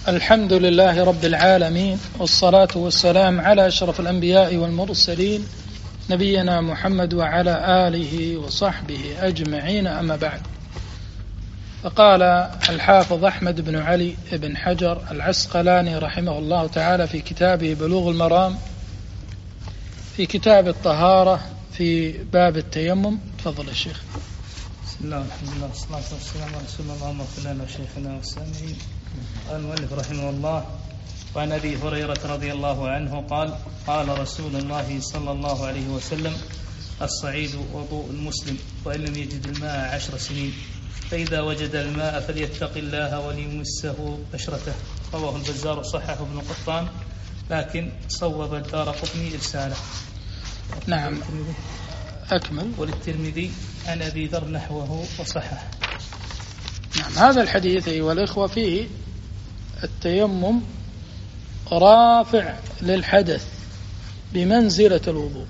الحمد لله رب العالمين، والصلاة والسلام على أشرف الأنبياء والمرسلين نبينا محمد وعلى آله وصحبه أجمعين، أما بعد. فقال الحافظ أحمد بن علي بن حجر العسقلاني رحمه الله تعالى في كتابه بلوغ المرام في كتاب الطهارة في باب التيمم. تفضل يا شيخ. بسم الله والحمد لله والصلاة والسلام على رسول الله ومغفر لنا وشيخنا والسامعين. قال المؤلف رحمه الله: وعن أبي هريرة رضي الله عنه قال: قال رسول الله صلى الله عليه وسلم: الصعيد وضوء المسلم، وإن لم يجد الماء 10 سنين، فإذا وجد الماء فليتق الله وليمسه بشرته. رواه البزار وصححه ابن قطان، لكن صوب الدارقطني إرساله. نعم، أكمل. وللترمذي عن أبي ذر نحوه وصححه. نعم، هذا الحديث أيها الإخوة فيه التيمم رافع للحدث بمنزلة الوضوء،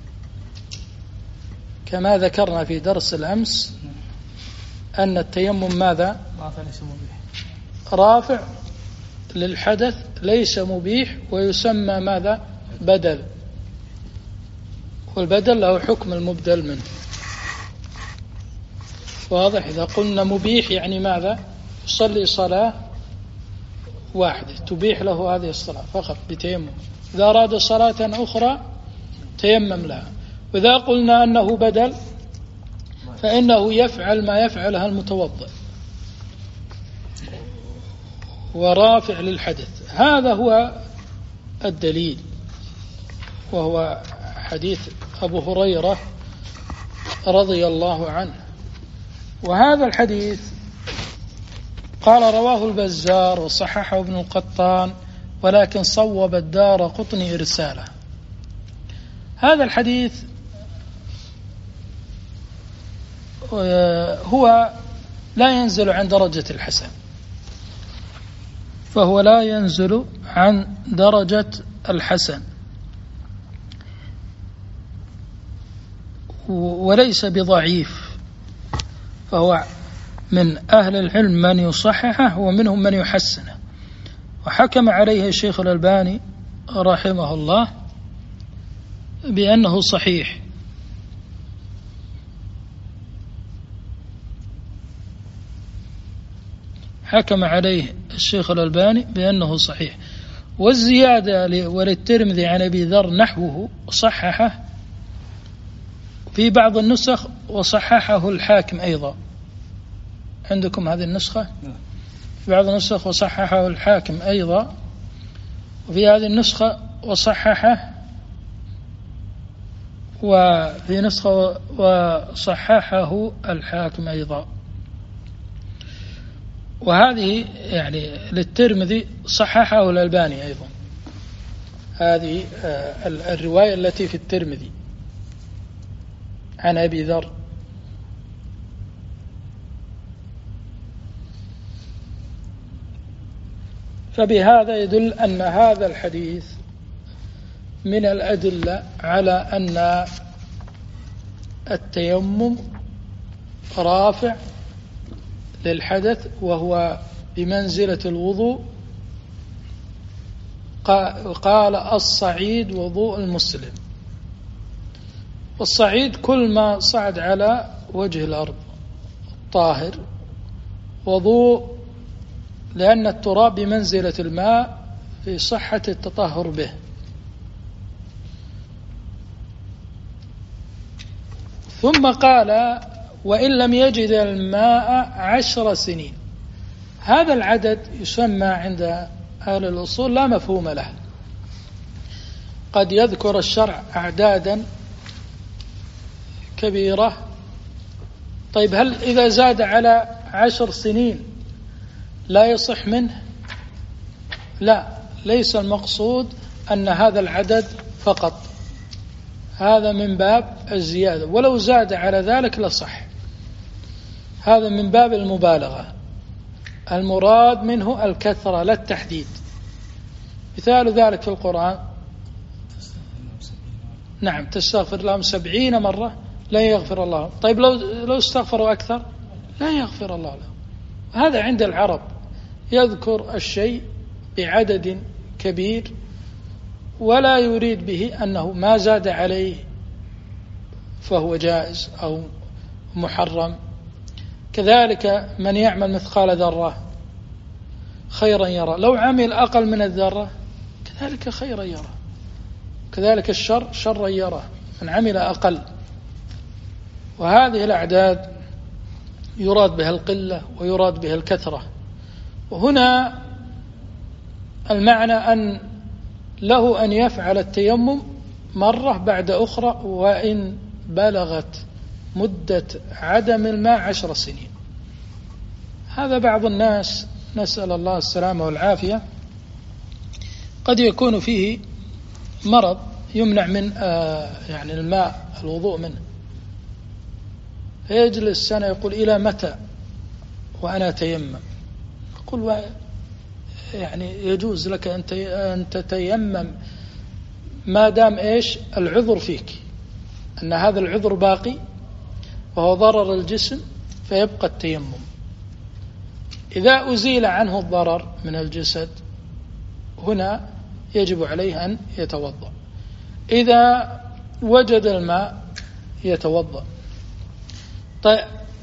كما ذكرنا في درس الأمس أن التيمم ماذا؟ رافع للحدث ليس مبيح، ويسمى ماذا؟ بدل، والبدل له حكم المبدل منه. واضح؟ إذا قلنا مبيح يعني ماذا؟ يصلي صلاة واحدة تبيح له هذه الصلاة فقط بتيمم، إذا أراد صلاة أخرى تيمم لها. وإذا قلنا أنه بدل فإنه يفعل ما يفعلها المتوضئ ورافع للحدث. هذا هو الدليل، وهو حديث أبو هريرة رضي الله عنه. وهذا الحديث قال رواه البزار وصححه ابن القطان، ولكن صوب الدارقطني إرساله. هذا الحديث هو لا ينزل عن درجة الحسن، فهو لا ينزل عن درجة الحسن، وليس بضعيف، فهو من أهل العلم من يصححه ومنهم من يحسنه، وحكم عليه الشيخ الألباني رحمه الله بأنه صحيح. حكم عليه الشيخ الألباني بأنه صحيح. والزيادة وللترمذي عن أبي ذر نحوه صححه في بعض النسخ، وصححه الحاكم أيضا. عندكم هذه النسخة؟ في بعض النسخ وصححه الحاكم أيضا، وفي هذه النسخة وصححه، وفي نسخة وصححه الحاكم أيضا. وهذه يعني للترمذي صححه الألباني أيضا، هذه الرواية التي في الترمذي عن أبي ذر. فبهذا يدل أن هذا الحديث من الأدلة على أن التيمم رافع للحدث، وهو بمنزلة الوضوء. قال الصعيد وضوء المسلم، والصعيد كل ما صعد على وجه الأرض طاهر، وضوء لأن التراب بمنزلة الماء في صحة التطهر به. ثم قال: وإن لم يجد الماء 10 سنين. هذا العدد يسمى عند أهل الأصول لا مفهوم له. قد يذكر الشرع أعدادا كبيرة، طيب هل إذا زاد على 10 سنين لا يصح منه؟ لا، ليس المقصود أن هذا العدد فقط، هذا من باب الزيادة، ولو زاد على ذلك لصح. هذا من باب المبالغة، المراد منه الكثرة لا التحديد. مثال ذلك في القرآن: نعم، تستغفر لهم 70 مرة لا يغفر الله. طيب لو استغفروا أكثر لا يغفر الله لهم. هذا عند العرب يذكر الشيء بعدد كبير ولا يريد به أنه ما زاد عليه فهو جائز أو محرم. كذلك من يعمل مثقال ذرة خيرا يرى، لو عمل أقل من الذرة كذلك خيرا يرى، كذلك الشر شرا يرى من عمل أقل. وهذه الأعداد يراد بها القلة ويراد بها الكثرة. وهنا المعنى أن له أن يفعل التيمم مرة بعد أخرى وإن بلغت مدة عدم الماء 10 سنين. هذا بعض الناس نسأل الله السلامة والعافية قد يكون فيه مرض يمنع من يعني الماء الوضوء منه، فيجلس سنة يقول إلى متى وأنا أتيمم؟ يقول يعني يجوز لك أن تتيمم ما دام إيش العذر فيك، أن هذا العذر باقي وهو ضرر الجسم فيبقى التيمم. إذا أزيل عنه الضرر من الجسد هنا يجب عليه أن يتوضأ، إذا وجد الماء يتوضأ. طيب،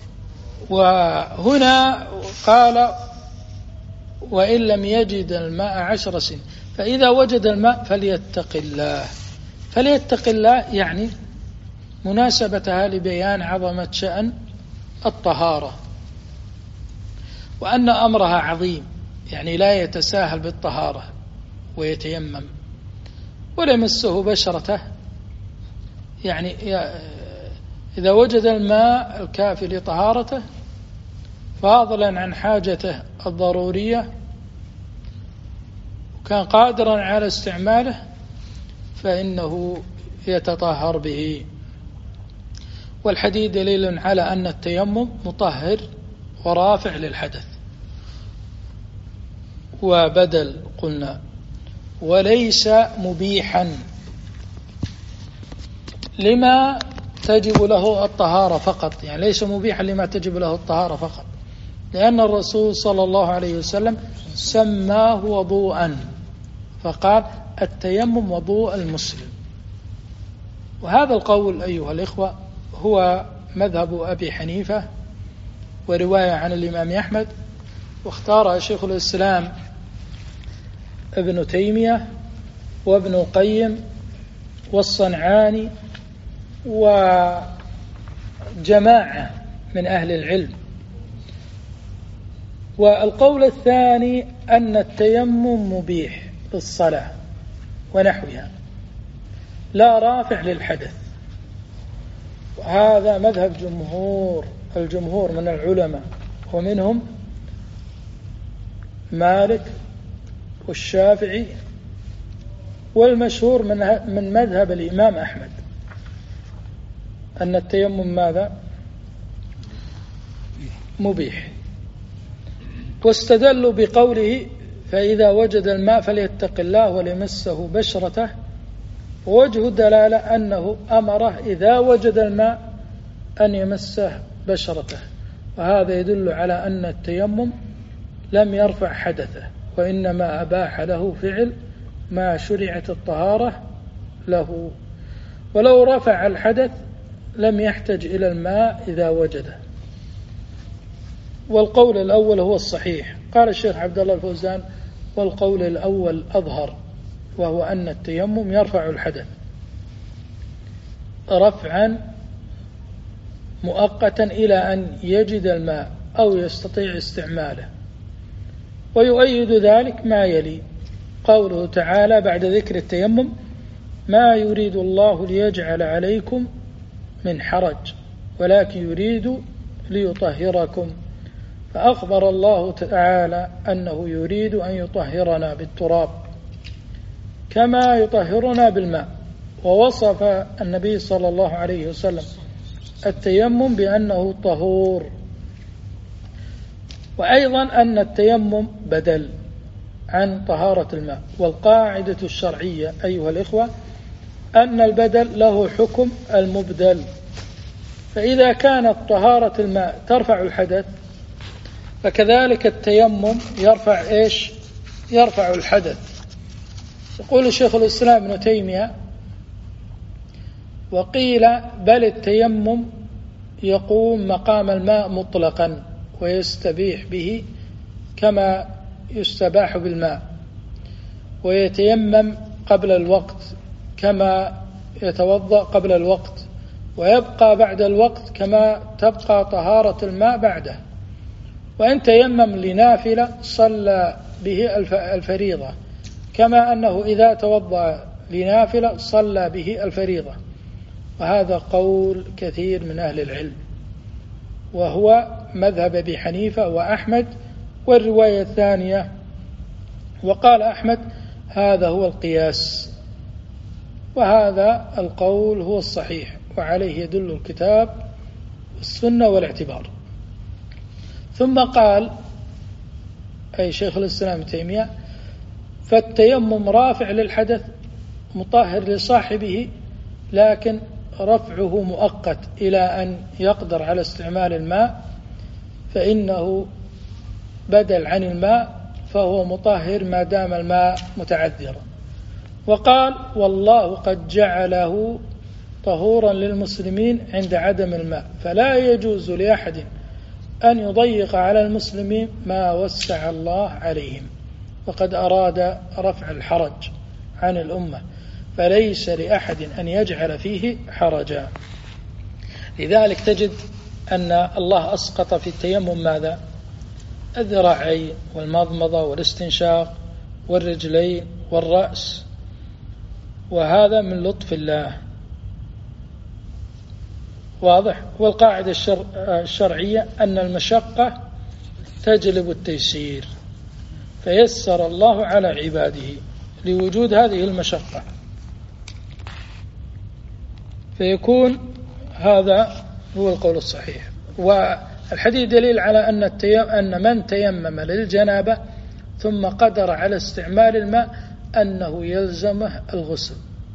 وهنا قال وإن لم يجد الماء 10 سنين، فإذا وجد الماء فليتق الله. فليتق الله يعني مناسبتها لبيان عظمة شأن الطهارة وأن أمرها عظيم، يعني لا يتساهل بالطهارة ويتيمم ولا يمسه بشرته، يعني إذا وجد الماء الكافي لطهارته فاضلا عن حاجته الضرورية وكان قادرا على استعماله فإنه يتطهر به. والحديث دليل على أن التيمم مطهر ورافع للحدث. وبدل قلنا وليس مبيحا لما تجب له الطهارة فقط، يعني ليس مبيحا لما تجب له الطهارة فقط، لأن الرسول صلى الله عليه وسلم سماه وضوءا فقال التيمم وضوء المسلم. وهذا القول أيها الإخوة هو مذهب أبي حنيفة ورواية عن الإمام أحمد، واختار شيخ الإسلام ابن تيمية وابن القيم والصنعاني وجماعة من أهل العلم. والقول الثاني أن التيمم مبيح للصلاة ونحوها لا رافع للحدث، وهذا مذهب الجمهور من العلماء، ومنهم مالك والشافعي، والمشهور من مذهب الإمام أحمد أن التيمم ماذا؟ مبيح. واستدلوا بقوله فإذا وجد الماء فليتق الله وليمسه بشرته، ووجه الدلالة أنه أمره إذا وجد الماء أن يمسه بشرته، وهذا يدل على أن التيمم لم يرفع حدثه وإنما أباح له فعل ما شرعت الطهارة له، ولو رفع الحدث لم يحتج إلى الماء إذا وجده. والقول الأول هو الصحيح. قال الشيخ عبد الله الفوزان والقول الأول أظهر، وهو أن التيمم يرفع الحدث رفعا مؤقتا إلى أن يجد الماء أو يستطيع استعماله. ويؤيد ذلك ما يلي قوله تعالى بعد ذكر التيمم ما يريد الله ليجعل عليكم من حرج ولكن يريد ليطهركم، فأخبر الله تعالى أنه يريد أن يطهرنا بالتراب كما يطهرنا بالماء، ووصف النبي صلى الله عليه وسلم التيمم بأنه طهور. وأيضا أن التيمم بدل عن طهارة الماء. والقاعدة الشرعية أيها الإخوة أن البدل له حكم المبدل، فإذا كانت طهارة الماء ترفع الحدث فكذلك التيمم يرفع يرفع الحدث. يقول الشيخ الإسلام ابن تيمية: وقيل بل التيمم يقوم مقام الماء مطلقا ويستبيح به كما يستباح بالماء، ويتيمم قبل الوقت كما يتوضأ قبل الوقت، ويبقى بعد الوقت كما تبقى طهارة الماء بعده. وإن تيمم لنافلة صلى به الفريضة، كما أنه إذا توضأ لنافلة صلى به الفريضة. وهذا قول كثير من أهل العلم، وهو مذهب أبي حنيفة وأحمد. والرواية الثانية: وقال أحمد هذا هو القياس، وهذا القول هو الصحيح، وعليه يدل الكتاب والسنة والاعتبار. ثم قال أي شيخ الإسلام ابن تيمية: فالتيمم رافع للحدث مطهر لصاحبه، لكن رفعه مؤقت إلى أن يقدر على استعمال الماء، فإنه بدل عن الماء، فهو مطهر ما دام الماء متعذرا. وقال: والله قد جعله طهورا للمسلمين عند عدم الماء، فلا يجوز لأحد أن يضيق على المسلمين ما وسع الله عليهم، وقد أراد رفع الحرج عن الأمة، فليس لأحد أن يجعل فيه حرجا. لذلك تجد أن الله أسقط في التيمم ماذا؟ الذراعين والمضمضة والاستنشاق والرجلين والرأس، وهذا من لطف الله. واضح؟ والقاعدة الشرعية أن المشقة تجلب التيسير، فيسر الله على عباده لوجود هذه المشقة، فيكون هذا هو القول الصحيح. والحديث دليل على أن من تيمم للجنابة ثم قدر على استعمال الماء أنه يلزمه الغسل.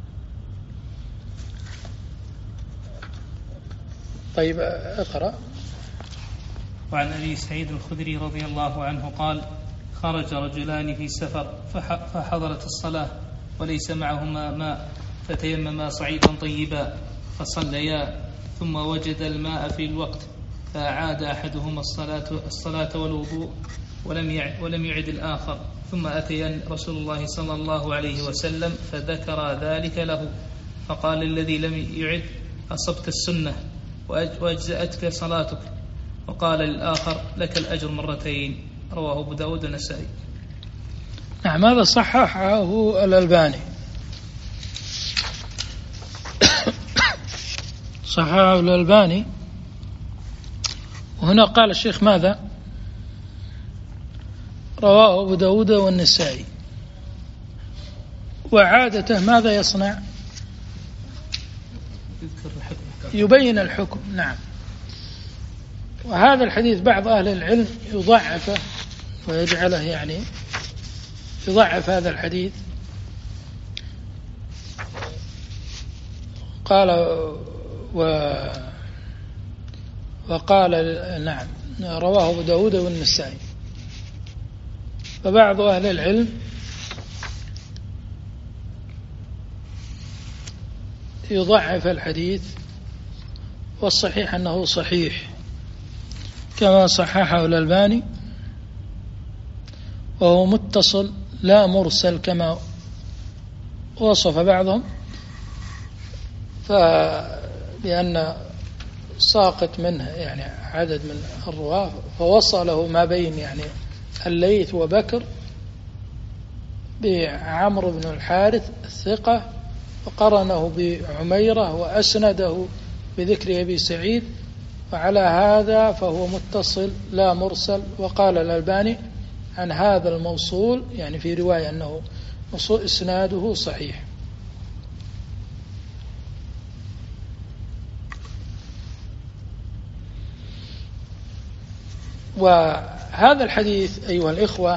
طيب اقرأ. وعن أبي سعيد الخدري رضي الله عنه قال: خرج رجلان في سفر فحضرت الصلاة وليس معهما ماء، فتيمما صعيدا طيبا فصليا، ثم وجد الماء في الوقت، فأعاد أحدهما الصلاة والوضوء ولم يعد الآخر، ثم أتيا رسول الله صلى الله عليه وسلم فذكر ذلك له، فقال الذي لم يعد: أصبت السنة وأجزأتك صلاتك. وقال للآخر: لك الأجر مرتين. رواه أبو داود والنسائي. نعم، هذا صححه الألباني، صححه الألباني. وهنا قال الشيخ ماذا؟ رواه أبو داود والنسائي. وعادته ماذا يصنع؟ يبين الحكم. نعم. وهذا الحديث بعض أهل العلم يضعفه ويجعله يضعف هذا الحديث. قال وقال نعم رواه أبو داود والنسائي. فبعض أهل العلم يضعف الحديث، والصحيح أنه صحيح كما صححه الألباني، وهو متصل لا مرسل كما وصف بعضهم، لأن ساقط منه عدد من الرواة، فوصله ما بين الليث وبكر بعمرو بن الحارث الثقة، وقرنه بعميرة وأسنده بذكر أبي سعيد، وعلى هذا فهو متصل لا مرسل. وقال الألباني عن هذا الموصول في رواية أنه إسناده صحيح. وهذا الحديث أيها الإخوة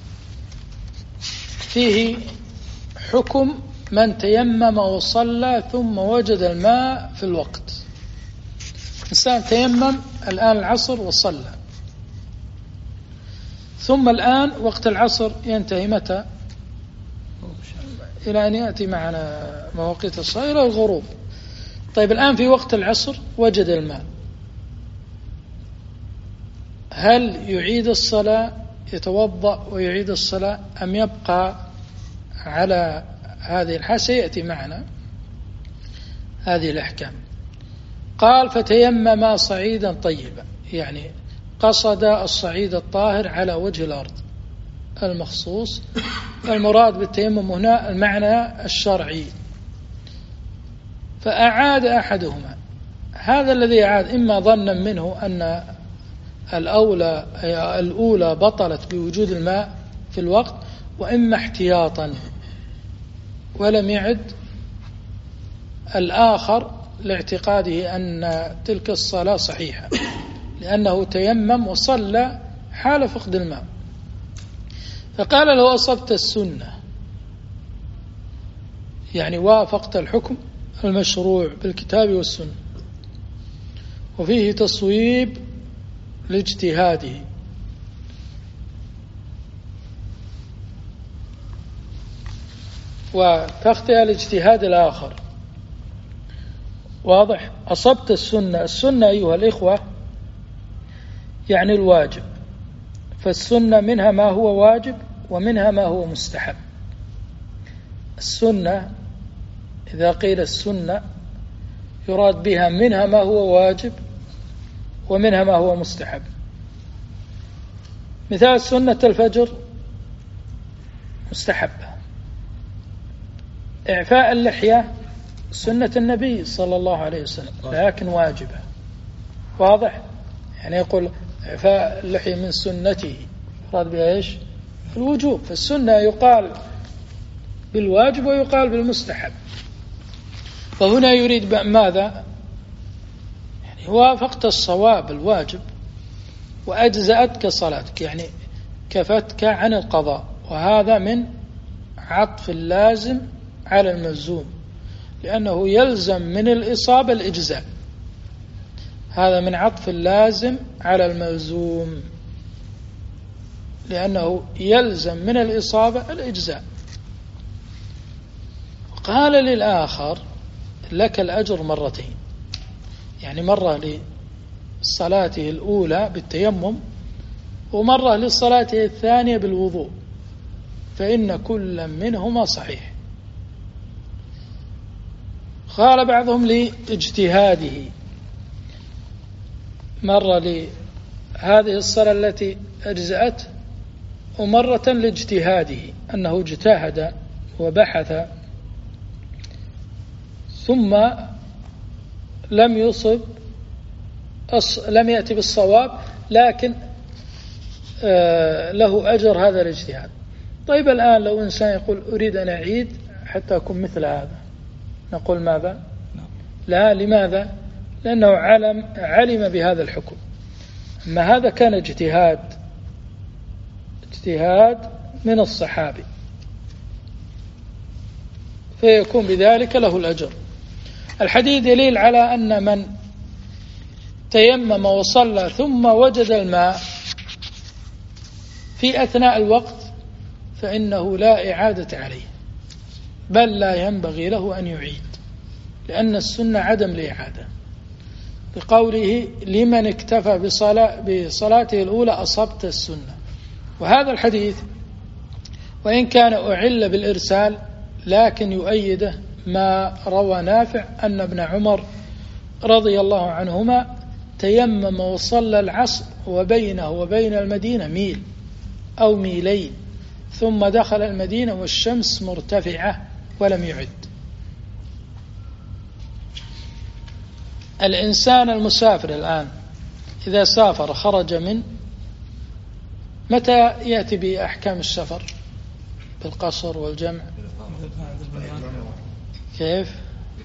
فيه حكم من تيمم وصلى ثم وجد الماء في الوقت. إنسان تيمم الآن العصر وصلى، ثم الآن وقت العصر ينتهي متى؟ إلى أن يأتي معنا مواقيت الصلاة إلى الغروب. طيب الآن في وقت العصر وجد الماء، هل يعيد الصلاة، يتوضأ ويعيد الصلاة، أم يبقى على هذه الحال؟ سيأتي معنا هذه الأحكام. قال فتيمم صعيدا طيبا، يعني قصد الصعيد الطاهر على وجه الأرض المخصوص. المراد بالتيمم هنا المعنى الشرعي. فأعاد أحدهما، هذا الذي أعاد إما ظنا منه أن الأولى بطلت بوجود الماء في الوقت، وإما احتياطا ولم يعد الآخر لاعتقاده أن تلك الصلاة صحيحة، لأنه تيمم وصلى حال فقد الماء. فقال له أصبت السنة، يعني وافقت الحكم المشروع بالكتاب والسنة، وفيه تصويب لاجتهاده. وتخطئ الاجتهاد الآخر. واضح؟ أصبت السنة. السنة أيها الإخوة يعني الواجب، فالسنة منها ما هو واجب ومنها ما هو مستحب. السنة إذا قيل السنة يراد بها منها ما هو واجب ومنها ما هو مستحب. مثال سنة الفجر مستحبة، إعفاء اللحية سنة النبي صلى الله عليه وسلم لكن واجبة. واضح؟ يعني يقول إعفاء اللحية من سنته، يراد بها إيش؟ الوجوب. فالسنة يقال بالواجب ويقال بالمستحب. فهنا يريد ماذا؟ يعني وافقت الصواب الواجب وأجزأتك صلاتك، يعني كفتك عن القضاء، وهذا من عطف اللازم على الملزوم، لأنه يلزم من الإصابة الإجزاء. هذا من عطف اللازم على الملزوم، لأنه يلزم من الإصابة الإجزاء. قال للآخر لك الأجر مرتين، يعني مرة لصلاته الأولى بالتيمم ومرة لصلاته الثانية بالوضوء، فإن كل منهما صحيح. قال بعضهم لاجتهاده، مرة لهذه الصلاة التي أجزأته ومرة لاجتهاده، أنه اجتهد وبحث ثم لم يصب، لم يأتي بالصواب، لكن له أجر هذا الاجتهاد. طيب الآن لو إنسان يقول أريد أن أعيد حتى أكون مثل هذا، نقول ماذا؟ لا. لماذا؟ لأنه علم بهذا الحكم. أما هذا كان اجتهاد من الصحابي، فيكون بذلك له الأجر. الحديث دليل على أن من تيمم وصلى ثم وجد الماء في أثناء الوقت فإنه لا إعادة عليه، بل لا ينبغي له أن يعيد، لأن السنة عدم الإعادة، بقوله لمن اكتفى بصلاته الأولى أصبت السنة. وهذا الحديث وإن كان أعل بالإرسال لكن يؤيده ما روى نافع أن ابن عمر رضي الله عنهما تيمم وصلى العصر وبينه وبين المدينة ميل أو ميلين، ثم دخل المدينة والشمس مرتفعة ولم يعد. الإنسان المسافر الآن إذا سافر خرج من متى يأتي بأحكام السفر بالقصر والجمع؟ كيف؟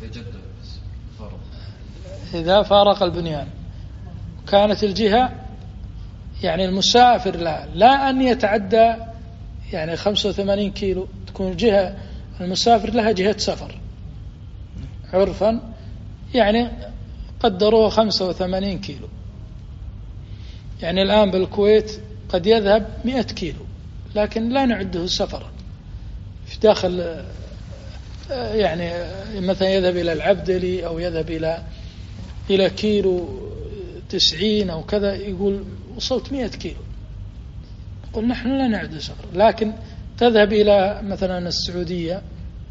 إذا فارق البنيان كانت الجهة، يعني المسافر لا أن يتعدى يعني 85 كيلو، تكون الجهة المسافر لها جهة سفر عرفا، يعني قدروه 85 كيلو. يعني الآن بالكويت قد يذهب 100 كيلو لكن لا نعده سفرا في داخل، يعني مثلا يذهب إلى العبدلي أو يذهب إلى كيلو 90 أو كذا، يقول وصلت 100 كيلو، يقول نحن لا نعد سفر. لكن تذهب إلى مثلا السعودية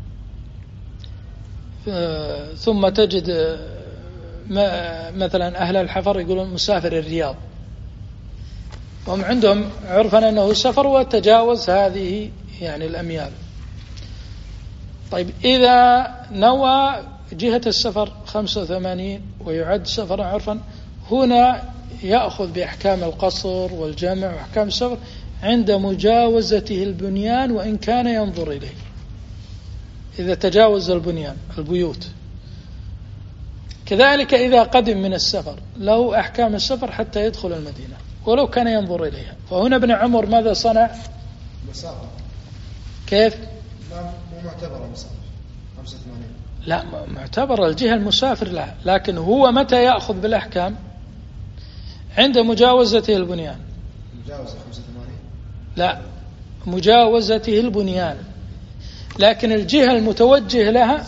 ثم تجد مثلا أهل الحفر يقولون مسافر الرياض، وهم عندهم عرفا أنه سفر وتجاوز هذه يعني الأميال. طيب إذا نوى جهة السفر 85 ويعد سفرا عرفا، هنا يأخذ بأحكام القصر والجمع وأحكام السفر عند مجاوزته البنيان وإن كان ينظر إليه، إذا تجاوز البنيان البيوت. كذلك إذا قدم من السفر له أحكام السفر حتى يدخل المدينة ولو كان ينظر إليها. فهنا ابن عمر ماذا صنع؟ مسافر. كيف؟ مو معتبر مسافر 85. لا معتبر الجهة المسافر لها، لكن هو متى يأخذ بالأحكام؟ عند مجاوزته البنيان. مجاوزة 85؟ لا، مجاوزته البنيان، لكن الجهة المتوجه لها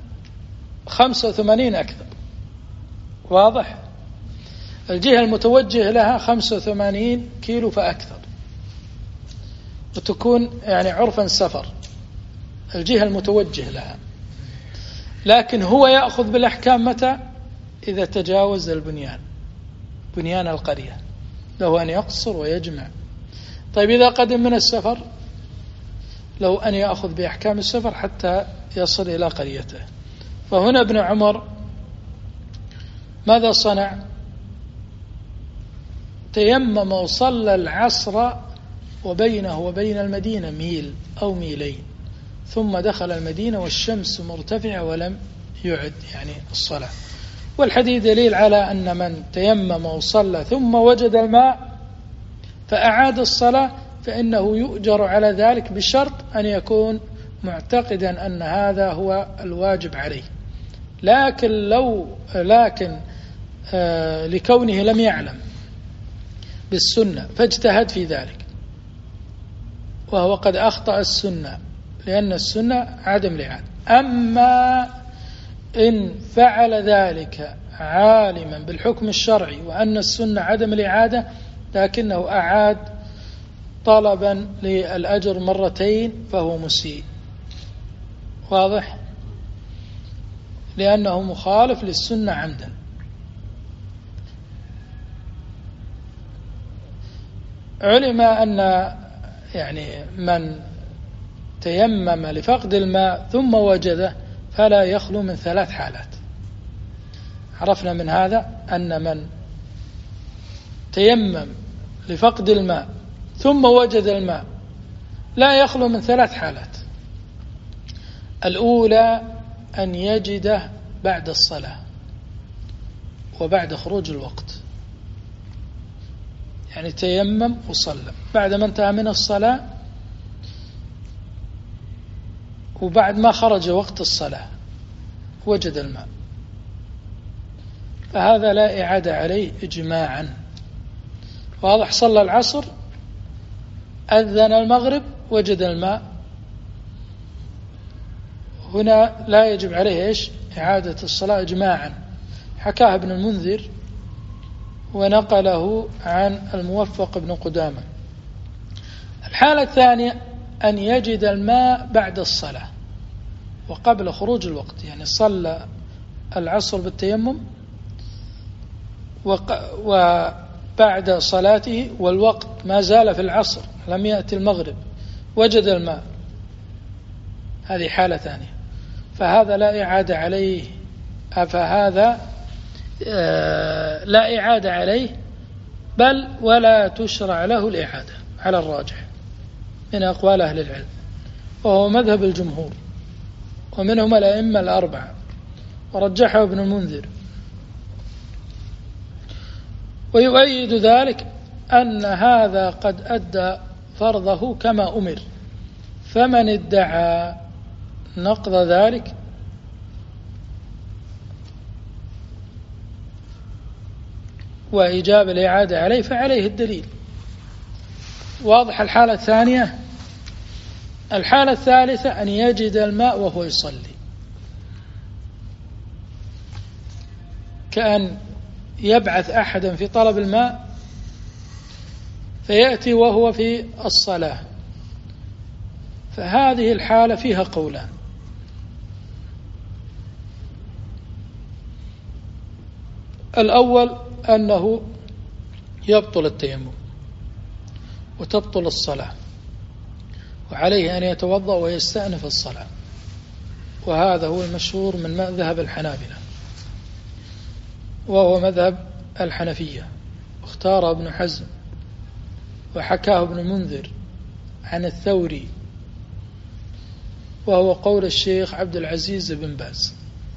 85 أكثر. واضح؟ الجهة المتوجه لها 85 كيلو فأكثر، وتكون يعني عرفا سفر الجهة المتوجه لها. لكن هو يأخذ بالأحكام متى؟ إذا تجاوز البنيان، بنيان القرية، له أن يقصر ويجمع. طيب إذا قدم من السفر له أن يأخذ بأحكام السفر حتى يصل إلى قريته. فهنا ابن عمر ماذا صنع؟ تيمم وصلى العصر وبينه وبين المدينة ميل أو ميلين، ثم دخل المدينة والشمس مرتفعة ولم يعد يعني الصلاة. والحديث دليل على أن من تيمم وصلى ثم وجد الماء فأعاد الصلاة فإنه يؤجر على ذلك بشرط أن يكون معتقدا أن هذا هو الواجب عليه. لكن لكونه لم يعلم بالسنة فاجتهد في ذلك، وهو قد أخطأ السنة، لأن السنة عدم الإعادة. أما إن فعل ذلك عالما بالحكم الشرعي وأن السنة عدم الإعادة لكنه أعاد طلبا للأجر مرتين فهو مسيء. واضح؟ لأنه مخالف للسنة عمدا. علم أن يعني من تيمم لفقد الماء ثم وجده فلا يخلو من 3 حالات. عرفنا من هذا أن من تيمم لفقد الماء ثم وجد الماء لا يخلو من 3 حالات. الأولى أن يجده بعد الصلاة وبعد خروج الوقت، يعني تيمم وصلى بعد ما انتهى من الصلاة وبعد ما خرج وقت الصلاة وجد الماء، فهذا لا إعادة عليه إجماعا. واضح؟ صلى العصر، أذن المغرب، وجد الماء، هنا لا يجب عليه إيش؟ إعادة الصلاة إجماعا. حكاه ابن المنذر ونقله عن الموفق بن قدامة. الحالة الثانية أن يجد الماء بعد الصلاة وقبل خروج الوقت، يعني صلى العصر بالتيمم وبعد صلاته والوقت ما زال في العصر لم يأتي المغرب وجد الماء، هذه حالة ثانية، فهذا لا إعادة عليه، فهذا لا إعادة عليه بل ولا تشرع له الإعادة على الراجح من أقوال أهل العلم، وهو مذهب الجمهور ومنهم الأئمة الأربعة، ورجحه ابن المنذر. ويؤيد ذلك أن هذا قد أدى فرضه كما أمر، فمن ادعى نقض ذلك وإيجاب الإعادة عليه فعليه الدليل، واضح الحالة الثانية. الحالة الثالثة أن يجد الماء وهو يصلي، كأن يبعث أحدا في طلب الماء فيأتي وهو في الصلاة، فهذه الحالة فيها قولان. الأول أنه يبطل التيمم وتبطل الصلاة، وعليه أن يتوضأ ويستأنف الصلاة، وهذا هو المشهور من مذهب الحنابلة، وهو مذهب الحنفية، اختار ابن حزم وحكاه ابن المنذر عن الثوري، وهو قول الشيخ عبد العزيز بن باز.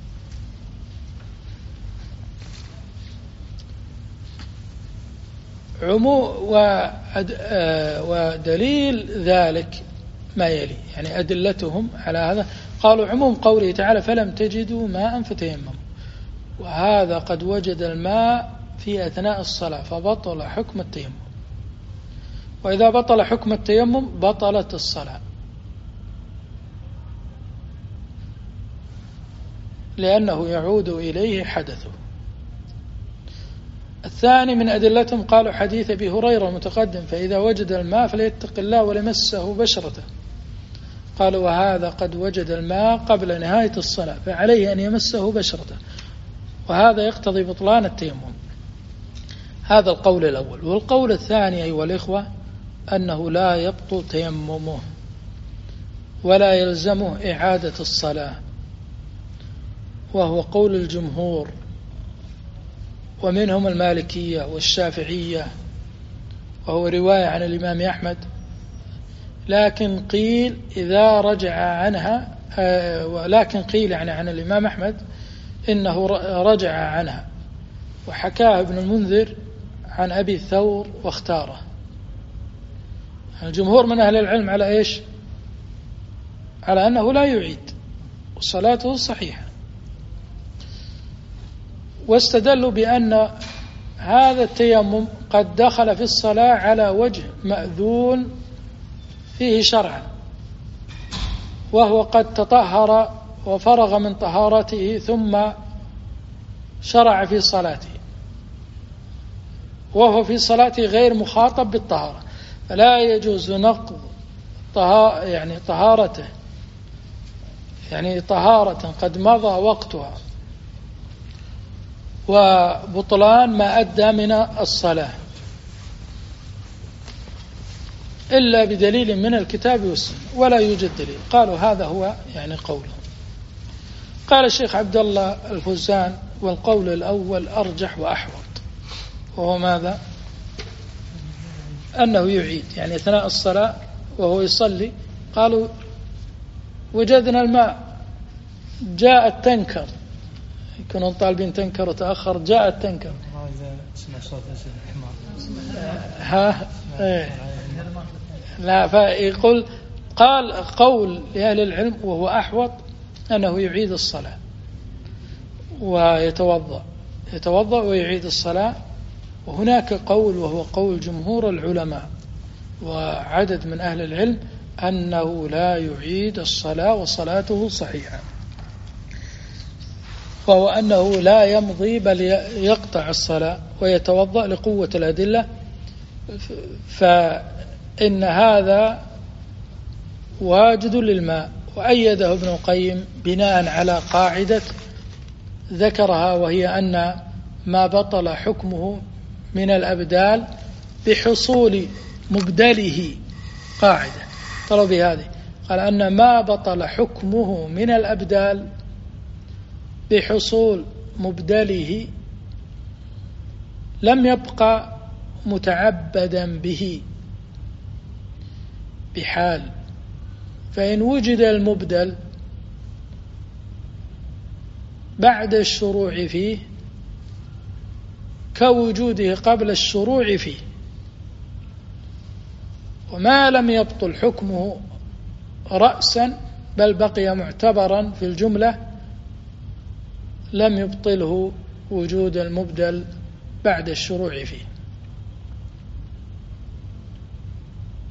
ودليل ذلك ما يلي، يعني أدلتهم على هذا. قالوا عموم قوله تعالى فلم تجدوا ماء فتيمموا، وهذا قد وجد الماء في أثناء الصلاة فبطل حكم التيمم، وإذا بطل حكم التيمم بطلت الصلاة، لأنه يعود إليه حدثه. الثاني من أدلتهم قالوا حديث أبي هريرة المتقدم فإذا وجد الماء فليتق الله ولمسه بشرته، قالوا وهذا قد وجد الماء قبل نهاية الصلاة فعليه أن يمسه بشرته، وهذا يقتضي بطلان التيمم. هذا القول الأول. والقول الثاني أيها الإخوة أنه لا يبطل تيممه ولا يلزمه إعادة الصلاة، وهو قول الجمهور، ومنهم المالكية والشافعية، وهو رواية عن الإمام أحمد، لكن قيل إذا رجع عنها، ولكن قيل يعني عن الإمام أحمد إنه رجع عنها، وحكاه ابن المنذر عن أبي الثور واختاره. الجمهور من أهل العلم على إيش؟ على أنه لا يعيد وصلاته صحيحة، واستدلوا بأن هذا التيمم قد دخل في الصلاة على وجه مأذون فيه شرعا، وهو قد تطهر وفرغ من طهارته ثم شرع في صلاته، وهو في صلاته غير مخاطب بالطهارة، فلا يجوز نقض طهارته، يعني طهارة قد مضى وقتها، وبطلان ما أدى من الصلاة، إلا بدليل من الكتاب والسنة، ولا يوجد دليل. قالوا هذا هو يعني قوله. قال الشيخ عبد الله الفوزان والقول الأول أرجح وأحوط، وهو ماذا؟ أنه يعيد، يعني أثناء الصلاة وهو يصلي قالوا وجدنا الماء، جاء التنكر، يكونون طالبين تنكر وتأخر، جاء التنكر لا، فيقول قال قول لأهل العلم وهو أحوط أنه يعيد الصلاة ويتوضأ ويعيد الصلاة. وهناك قول وهو قول جمهور العلماء وعدد من أهل العلم أنه لا يعيد الصلاة وصلاته صحيحة، وهو أنه لا يمضي بل يقطع الصلاة ويتوضأ لقوة الأدلة، فإن هذا واجد للماء. وأيده ابن القيم بناء على قاعدة ذكرها، وهي أن ما بطل حكمه من الأبدال بحصول مبدله، قاعدة طلب هذه، قال أن ما بطل حكمه من الأبدال بحصول مبدله لم يبقى متعبدا به بحال، فإن وجد المبدل بعد الشروع فيه كوجوده قبل الشروع فيه، وما لم يبطل حكمه رأسا بل بقي معتبرا في الجملة لم يبطله وجود المبدل بعد الشروع فيه.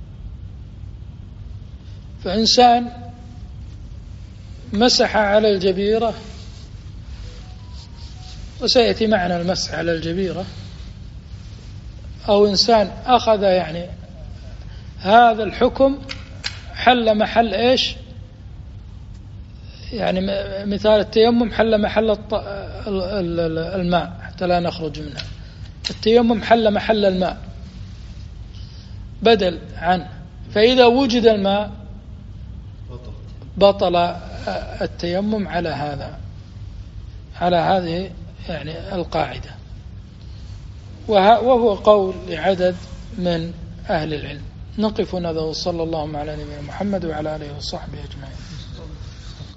فإنسان مسح على الجبيرة، وسيأتي معنا المسح على الجبيرة، أو إنسان أخذ يعني هذا الحكم حل محل إيش؟ يعني مثال التيمم حل محل الماء حتى لا نخرج منها. التيمم حل محل الماء بدل عنه، فإذا وجد الماء بطل التيمم على هذه يعني القاعدة. وهو قول لعدد من أهل العلم. نقف هنا، وصلى الله على نبينا محمد وعلى آله وصحبه أجمعين.